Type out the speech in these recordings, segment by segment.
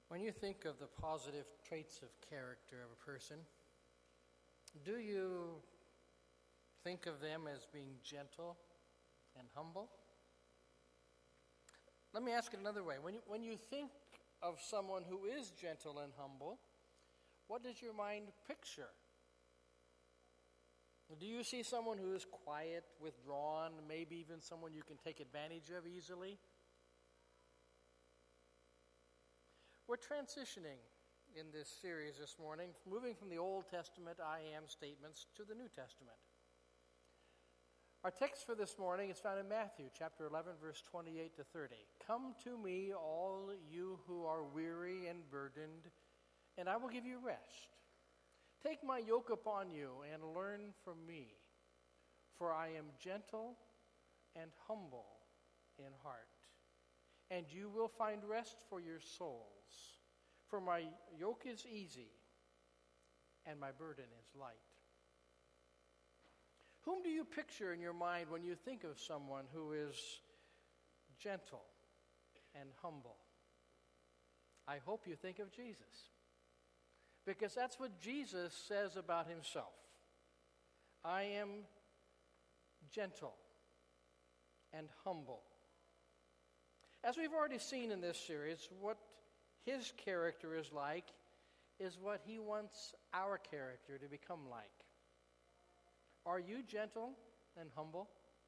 When you think of the positive traits of character of a person, do you think of them as being gentle and humble? Let me ask it another way. When you think of someone who is gentle and humble, what does your mind picture? Do you see someone who is quiet, withdrawn, maybe even someone you can take advantage of easily? We're transitioning in this series this morning, moving from the Old Testament I am statements to the New Testament. Our text for this morning is found in Matthew chapter 11, verse 28 to 30. Come to me, all you who are weary and burdened, and I will give you rest. Take my yoke upon you and learn from me, for I am gentle and humble in heart, and you will find rest for your souls. For my yoke is easy and my burden is light. Whom do you picture in your mind when you think of someone who is gentle and humble? I hope you think of Jesus, because that's what Jesus says about himself. I am gentle and humble. As we've already seen in this series, what his character is like is what he wants our character to become like. Are you gentle and humble?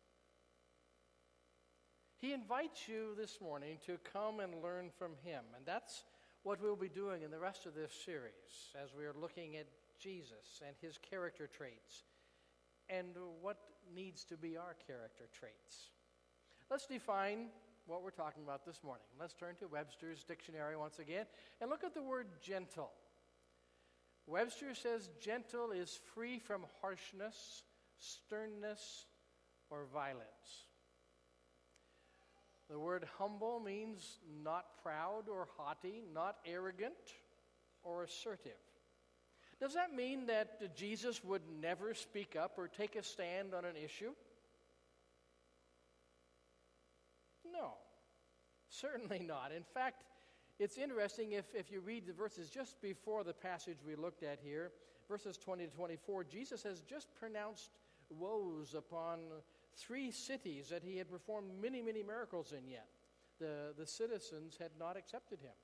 He invites you this morning to come and learn from him, and that's what we'll be doing in the rest of this series as we are looking at Jesus and his character traits and what needs to be our character traits. Let's define what we're talking about this morning. Let's turn to Webster's dictionary once again and look at the word gentle. Webster says gentle is free from harshness, sternness, or violence. The word humble means not proud or haughty, not arrogant or assertive. Does that mean that Jesus would never speak up or take a stand on an issue? No, certainly not. In fact, it's interesting if you read the verses just before the passage we looked at here, verses 20 to 24, Jesus has just pronounced woes upon 3 cities that he had performed many, many miracles in yet. The citizens had not accepted him.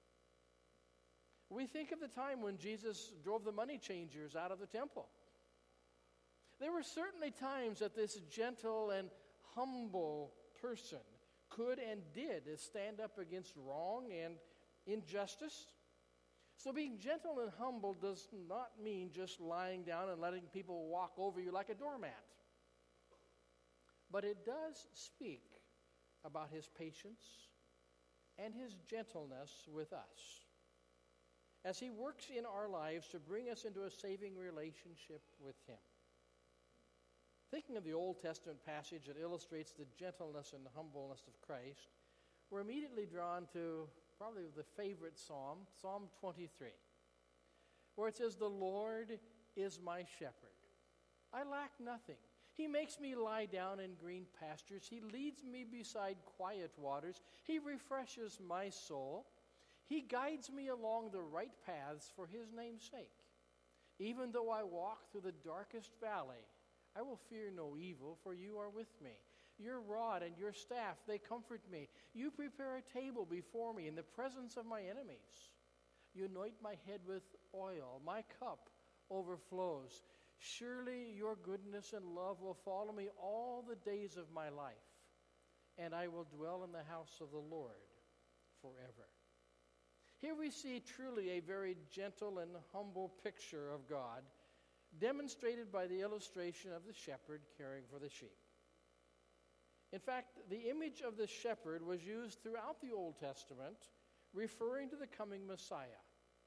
We think of the time when Jesus drove the money changers out of the temple. There were certainly times that this gentle and humble person could and did stand up against wrong and injustice. So being gentle and humble does not mean just lying down and letting people walk over you like a doormat. But it does speak about his patience and his gentleness with us as he works in our lives to bring us into a saving relationship with him. Thinking of the Old Testament passage that illustrates the gentleness and humbleness of Christ, we're immediately drawn to probably the favorite psalm, Psalm 23, where it says, "The Lord is my shepherd. I lack nothing. He makes me lie down in green pastures. He leads me beside quiet waters. He refreshes my soul. He guides me along the right paths for his name's sake. Even though I walk through the darkest valley, I will fear no evil, for you are with me. Your rod and your staff, they comfort me. You prepare a table before me in the presence of my enemies. You anoint my head with oil. My cup overflows. Surely your goodness and love will follow me all the days of my life, and I will dwell in the house of the Lord forever." Here we see truly a very gentle and humble picture of God, demonstrated by the illustration of the shepherd caring for the sheep. In fact, the image of the shepherd was used throughout the Old Testament, referring to the coming Messiah.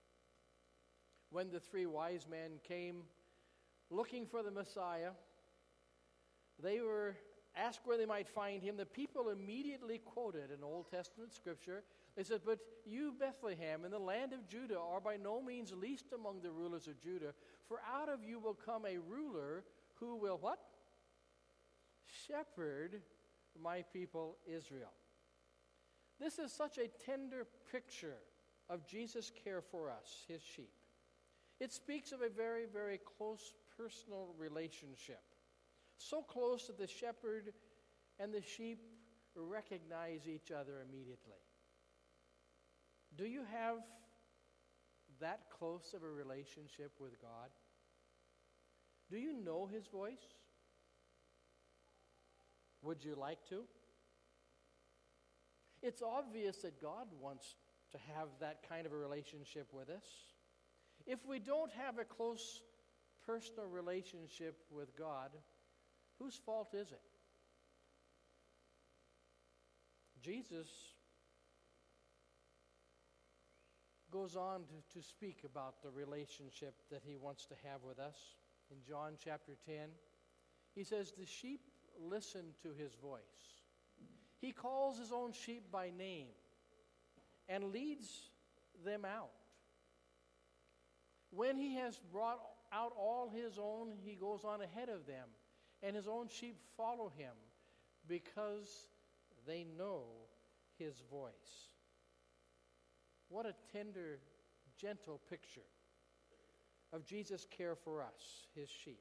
When the 3 wise men came looking for the Messiah, they were asked where they might find him. The people immediately quoted an Old Testament scripture. They said, "But you, Bethlehem, in the land of Judah, are by no means least among the rulers of Judah, for out of you will come a ruler who will" what? "Shepherd my people Israel." This is such a tender picture of Jesus' care for us, his sheep. It speaks of a very, very close personal relationship. So close that the shepherd and the sheep recognize each other immediately. Do you have that close of a relationship with God? Do you know his voice? Would you like to? It's obvious that God wants to have that kind of a relationship with us. If we don't have a close personal relationship with God, whose fault is it? Jesus goes on to speak about the relationship that he wants to have with us. In John chapter 10, he says, "The sheep listen to his voice. He calls his own sheep by name and leads them out. When he has brought out all his own, he goes on ahead of them, and his own sheep follow him because they know his voice." What a tender, gentle picture of Jesus' care for us, his sheep.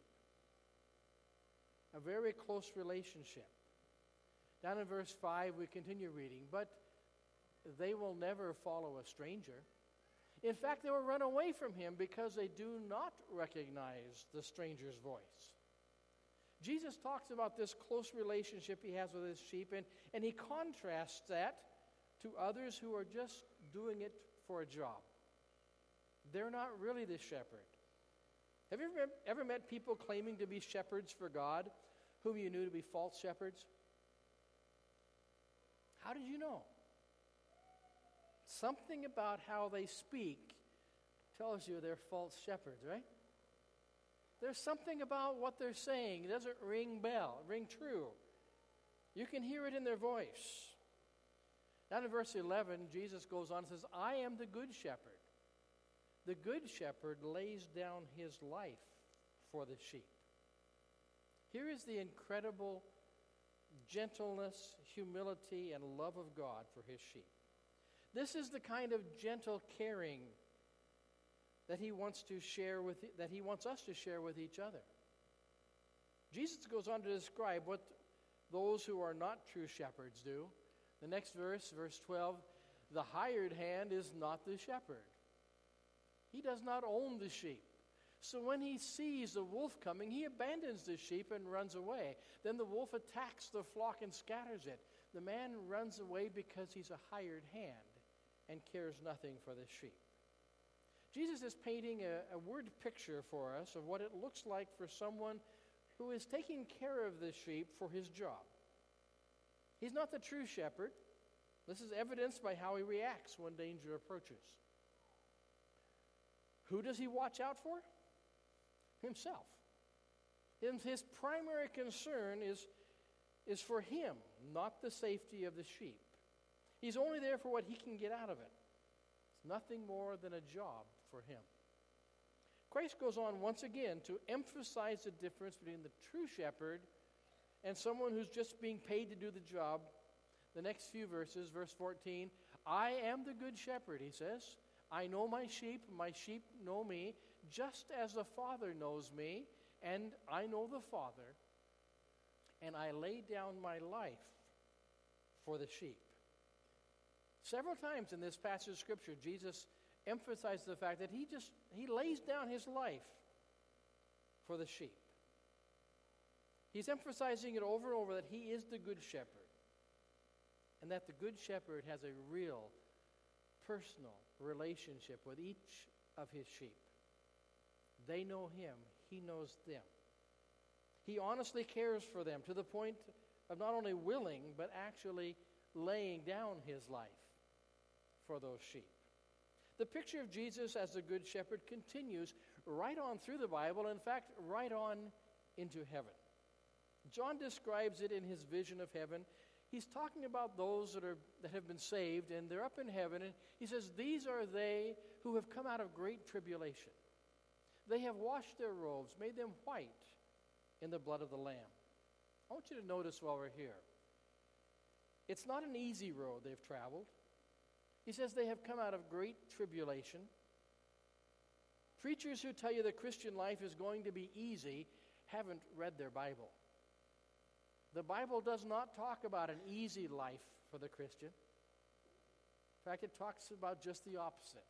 A very close relationship. Down in verse 5, we continue reading, "But they will never follow a stranger. In fact, they will run away from him because they do not recognize the stranger's voice." Jesus talks about this close relationship he has with his sheep, and he contrasts that to others who are just doing it for a job. They're not really the shepherd. Have you ever met people claiming to be shepherds for God whom you knew to be false shepherds? How did you know? Something about how they speak tells you they're false shepherds, right? There's something about what they're saying. It doesn't ring true. You can hear it in their voice. Down in verse 11, Jesus goes on and says, "I am the good shepherd. The good shepherd lays down his life for the sheep." Here is the incredible gentleness, humility, and love of God for his sheep. This is the kind of gentle caring that he wants us to share with each other. Jesus goes on to describe what those who are not true shepherds do. The next verse, verse 12, "The hired hand is not the shepherd. He does not own the sheep. So when he sees the wolf coming, he abandons the sheep and runs away. Then the wolf attacks the flock and scatters it. The man runs away because he's a hired hand and cares nothing for the sheep." Jesus is painting a word picture for us of what it looks like for someone who is taking care of the sheep for his job. He's not the true shepherd. This is evidenced by how he reacts when danger approaches. Who does he watch out for? Himself. His primary concern is for him, not the safety of the sheep. He's only there for what he can get out of it. It's nothing more than a job for him. Christ goes on once again to emphasize the difference between the true shepherd and someone who's just being paid to do the job. The next few verses, verse 14, "I am the good shepherd," he says. "I know my sheep know me, just as the Father knows me, and I know the Father, and I lay down my life for the sheep." Several times in this passage of Scripture, Jesus emphasizes the fact that he lays down his life for the sheep. He's emphasizing it over and over that he is the good shepherd, and that the good shepherd has a real, personal relationship with each of his sheep. They know him. He knows them. He honestly cares for them to the point of not only willing, but actually laying down his life for those sheep. The picture of Jesus as the good shepherd continues right on through the Bible, in fact, right on into heaven. John describes it in his vision of heaven. He's talking about those that have been saved, and they're up in heaven, and he says, "These are they who have come out of great tribulation. They have washed their robes, made them white in the blood of the Lamb." I want you to notice while we're here, it's not an easy road they've traveled. He says they have come out of great tribulation. Preachers who tell you the Christian life is going to be easy haven't read their Bible. The Bible does not talk about an easy life for the Christian. In fact, it talks about just the opposite.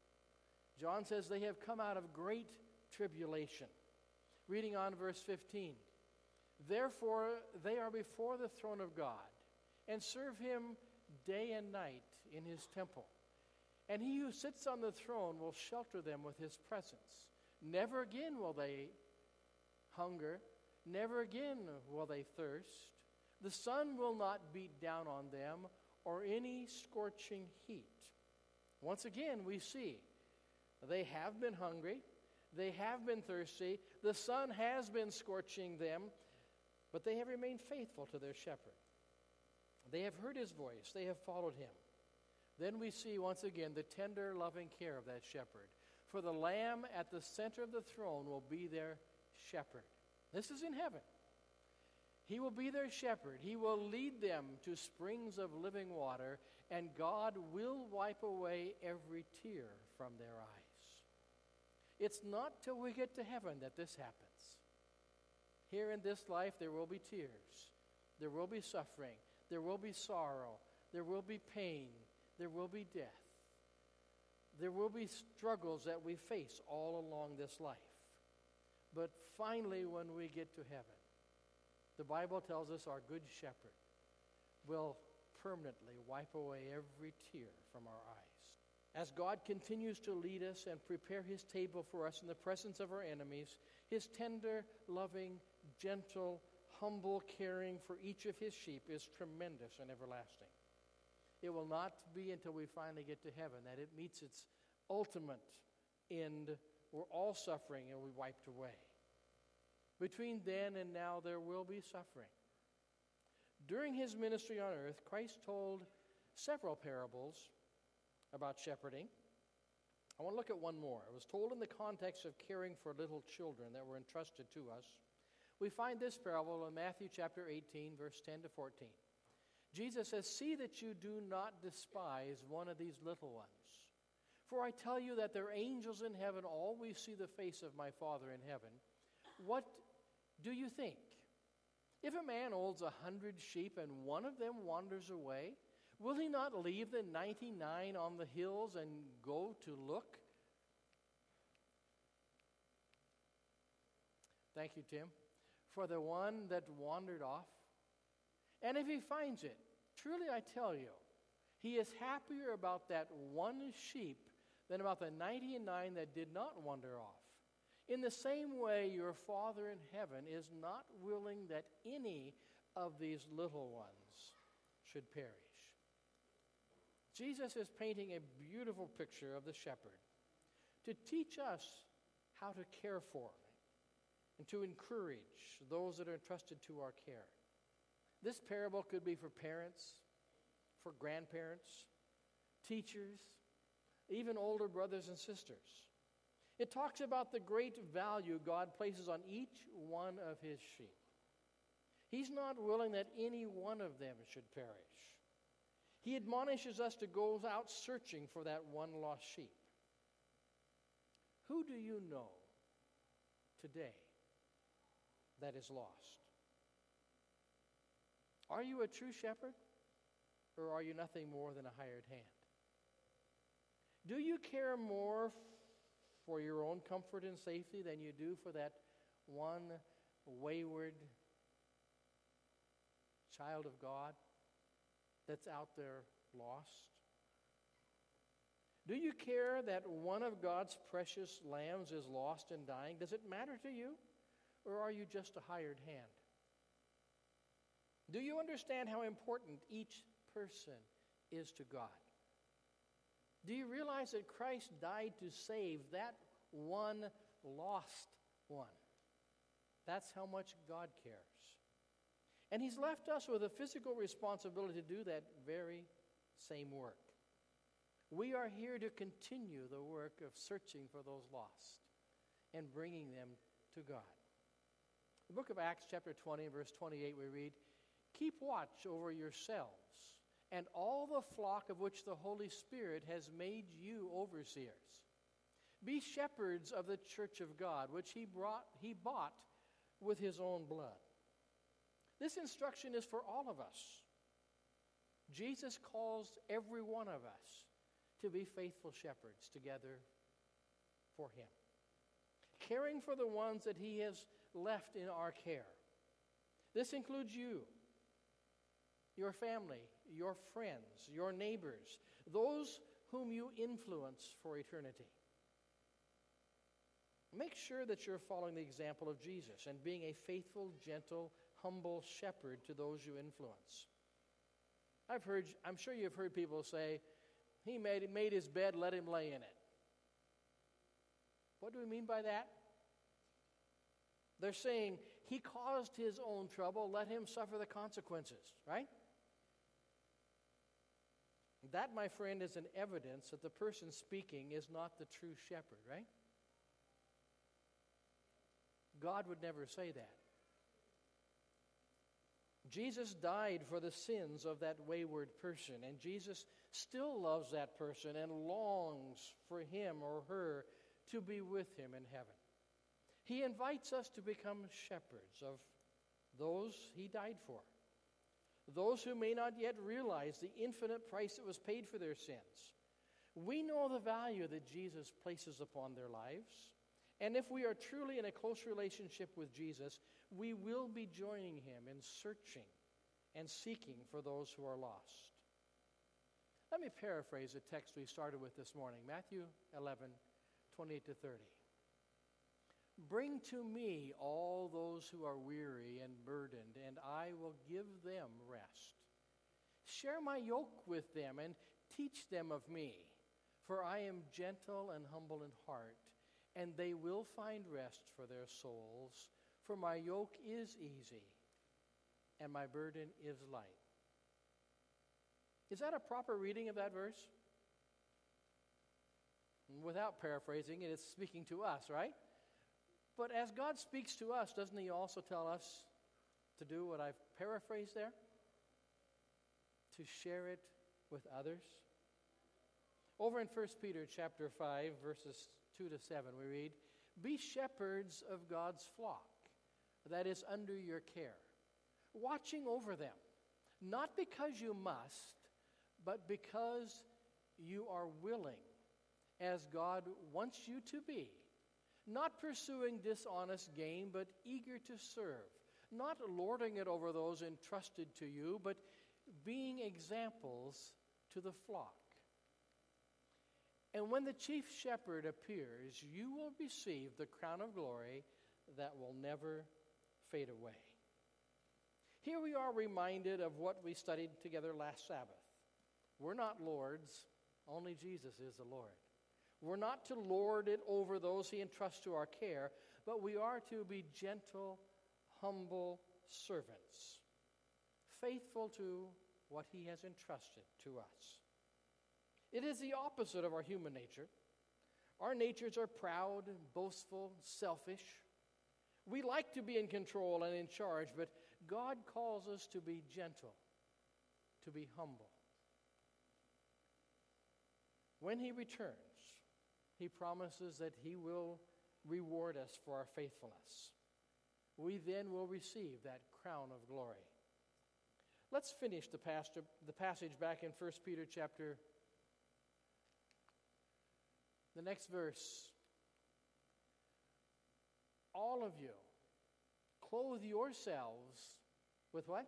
John says they have come out of great tribulation. Reading on verse 15. Therefore, they are before the throne of God and serve him day and night in his temple. And he who sits on the throne will shelter them with his presence. Never again will they hunger. Never again will they thirst. The sun will not beat down on them or any scorching heat. Once again, we see they have been hungry. They have been thirsty. The sun has been scorching them, but they have remained faithful to their shepherd. They have heard his voice. They have followed him. Then we see once again the tender, loving care of that shepherd. For the Lamb at the center of the throne will be their shepherd. This is in heaven. He will be their shepherd. He will lead them to springs of living water, and God will wipe away every tear from their eyes. It's not till we get to heaven that this happens. Here in this life, there will be tears. There will be suffering. There will be sorrow. There will be pain. There will be death. There will be struggles that we face all along this life. But finally, when we get to heaven, the Bible tells us our good shepherd will permanently wipe away every tear from our eyes. As God continues to lead us and prepare his table for us in the presence of our enemies, his tender, loving, gentle, humble caring for each of his sheep is tremendous and everlasting. It will not be until we finally get to heaven that it meets its ultimate end where all suffering will be wiped away. Between then and now, there will be suffering. During his ministry on earth, Christ told several parables about shepherding. I want to look at one more. It was told in the context of caring for little children that were entrusted to us. We find this parable in Matthew chapter 18, verse 10 to 14. Jesus says, "See that you do not despise one of these little ones. For I tell you that their angels in heaven always see the face of my Father in heaven. What do you think? If a man owns 100 sheep and one of them wanders away, will he not leave the 99 on the hills and go to look?" Thank you, Tim. "For the one that wandered off. And if he finds it, truly I tell you, he is happier about that one sheep than about the 99 that did not wander off. In the same way, your Father in heaven is not willing that any of these little ones should perish." Jesus is painting a beautiful picture of the shepherd to teach us how to care for and to encourage those that are entrusted to our care. This parable could be for parents, for grandparents, teachers, even older brothers and sisters. It talks about the great value God places on each one of his sheep. He's not willing that any one of them should perish. He admonishes us to go out searching for that one lost sheep. Who do you know today that is lost? Are you a true shepherd, or are you nothing more than a hired hand? Do you care more for your own comfort and safety than you do for that one wayward child of God that's out there lost? Do you care that one of God's precious lambs is lost and dying? Does it matter to you, or are you just a hired hand? Do you understand how important each person is to God? Do you realize that Christ died to save that one lost one? That's how much God cares. And he's left us with a physical responsibility to do that very same work. We are here to continue the work of searching for those lost and bringing them to God. The book of Acts chapter 20, verse 28, we read, "Keep watch over yourselves and all the flock of which the Holy Spirit has made you overseers. Be shepherds of the church of God, which he bought with his own blood. This instruction is for all of us. Jesus calls every one of us to be faithful shepherds together for him, caring for the ones that he has left in our care. This includes you, your family, your friends, your neighbors, those whom you influence for eternity. Make sure that you're following the example of Jesus and being a faithful, gentle, humble shepherd to those you influence. I'm sure you've heard people say, he made his bed, let him lay in it. What do we mean by that? They're saying, he caused his own trouble, let him suffer the consequences, right? That, my friend, is an evidence that the person speaking is not the true shepherd, right? God would never say that. Jesus died for the sins of that wayward person, and Jesus still loves that person and longs for him or her to be with him in heaven. He invites us to become shepherds of those he died for, those who may not yet realize the infinite price that was paid for their sins. We know the value that Jesus places upon their lives, and if we are truly in a close relationship with Jesus, we will be joining him in searching and seeking for those who are lost. Let me paraphrase the text we started with this morning, Matthew 11, 28 to 30. Bring to me all those who are weary and burdened, and I will give them rest. Share my yoke with them and teach them of me, for I am gentle and humble in heart, and they will find rest for their souls. For my yoke is easy, and my burden is light. Is that a proper reading of that verse? Without paraphrasing it, it's speaking to us, right? But as God speaks to us, doesn't he also tell us to do what I've paraphrased there? To share it with others? Over in 1 Peter chapter 5, verses 2 to 7, we read, be shepherds of God's flock, that is under your care, watching over them, not because you must, but because you are willing, as God wants you to be, not pursuing dishonest gain, but eager to serve, not lording it over those entrusted to you, but being examples to the flock. And when the chief shepherd appears, you will receive the crown of glory that will never fade away. Here we are reminded of what we studied together last Sabbath. We're not lords, only Jesus is the Lord. We're not to lord it over those he entrusts to our care, but we are to be gentle, humble servants, faithful to what he has entrusted to us. It is the opposite of our human nature. Our natures are proud, boastful, selfish. We like to be in control and in charge, but God calls us to be gentle, to be humble. When he returns, he promises that he will reward us for our faithfulness. We then will receive that crown of glory. Let's finish the passage back in 1 Peter chapter. The next verse. All of you, clothe yourselves with what?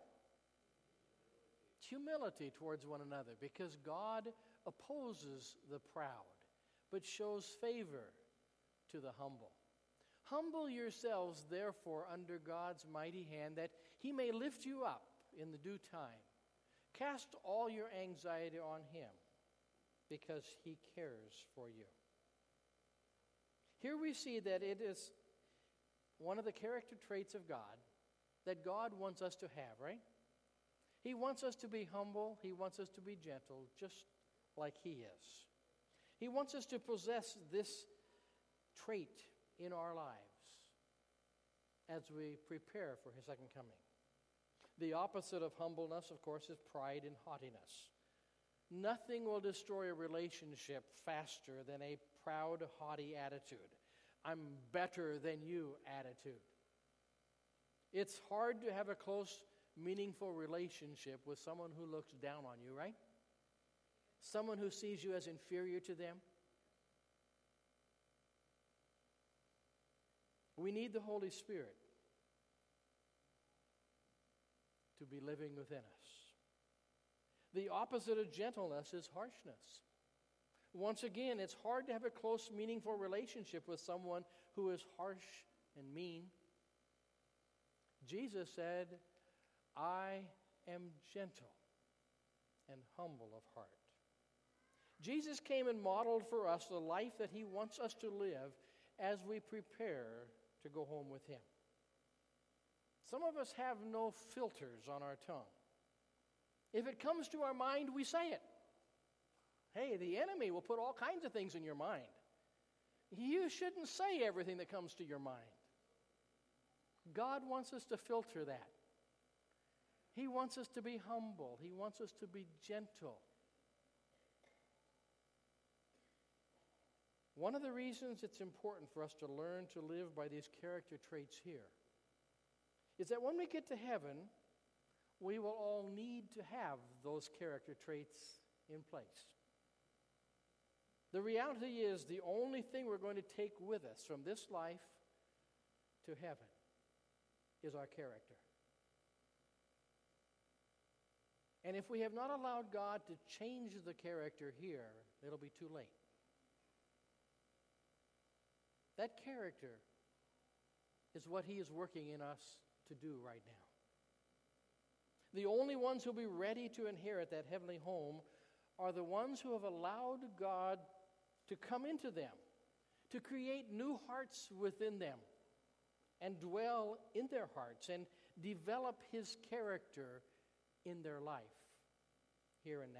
Humility towards one another, because God opposes the proud, but shows favor to the humble. Humble yourselves, therefore, under God's mighty hand, that he may lift you up in the due time. Cast all your anxiety on him, because he cares for you. Here we see that it is one of the character traits of God that God wants us to have, right? He wants us to be humble. He wants us to be gentle, just like he is. He wants us to possess this trait in our lives as we prepare for his second coming. The opposite of humbleness, of course, is pride and haughtiness. Nothing will destroy a relationship faster than a proud, haughty attitude. I'm better than you attitude. It's hard to have a close, meaningful relationship with someone who looks down on you, right? Someone who sees you as inferior to them. We need the Holy Spirit to be living within us. The opposite of gentleness is harshness. Once again, it's hard to have a close, meaningful relationship with someone who is harsh and mean. Jesus said, I am gentle and humble of heart. Jesus came and modeled for us the life that he wants us to live as we prepare to go home with him. Some of us have no filters on our tongue. If it comes to our mind, we say it. Hey, the enemy will put all kinds of things in your mind. You shouldn't say everything that comes to your mind. God wants us to filter that. He wants us to be humble. He wants us to be gentle. One of the reasons it's important for us to learn to live by these character traits here is that when we get to heaven, we will all need to have those character traits in place. The reality is the only thing we're going to take with us from this life to heaven is our character. And if we have not allowed God to change the character here, it'll be too late. That character is what he is working in us to do right now. The only ones who will be ready to inherit that heavenly home are the ones who have allowed God to come into them, to create new hearts within them, and dwell in their hearts, and develop his character in their life, here and now.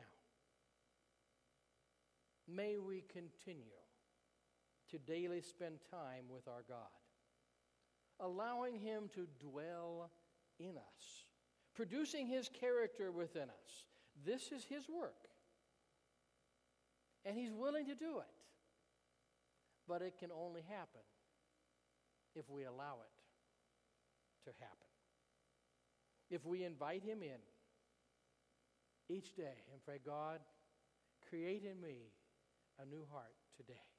May we continue to daily spend time with our God, allowing him to dwell in us, producing his character within us. This is his work, and he's willing to do it. But it can only happen if we allow it to happen. If we invite him in each day and pray, God, create in me a new heart today.